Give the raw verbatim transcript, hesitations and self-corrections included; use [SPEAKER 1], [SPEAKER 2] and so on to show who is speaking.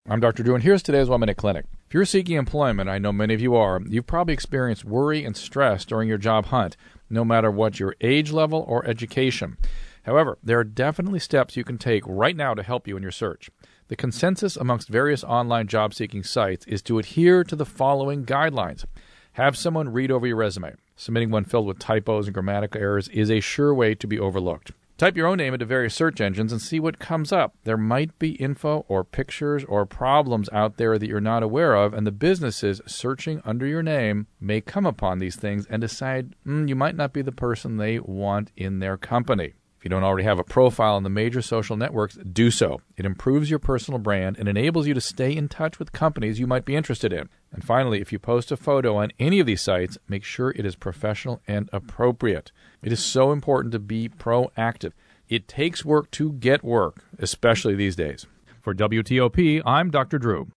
[SPEAKER 1] I'm Doctor Drew, and here's today's One Minute Clinic. If you're seeking employment, I know many of you are, you've probably experienced worry and stress during your job hunt, no matter what your age level or education. However, there are definitely steps you can take right now to help you in your search. The consensus amongst various online job-seeking sites is to adhere to the following guidelines. Have someone read over your resume. Submitting one filled with typos and grammatical errors is a sure way to be overlooked. Type your own name into various search engines and see what comes up. There might be info or pictures or problems out there that you're not aware of, and the businesses searching under your name may come upon these things and decide mm, you might not be the person they want in their company. If you don't already have a profile on the major social networks, do so. It improves your personal brand and enables you to stay in touch with companies you might be interested in. And finally, if you post a photo on any of these sites, make sure it is professional and appropriate. It is so important to be proactive. It takes work to get work, especially these days. For W T O P, I'm Doctor Drew.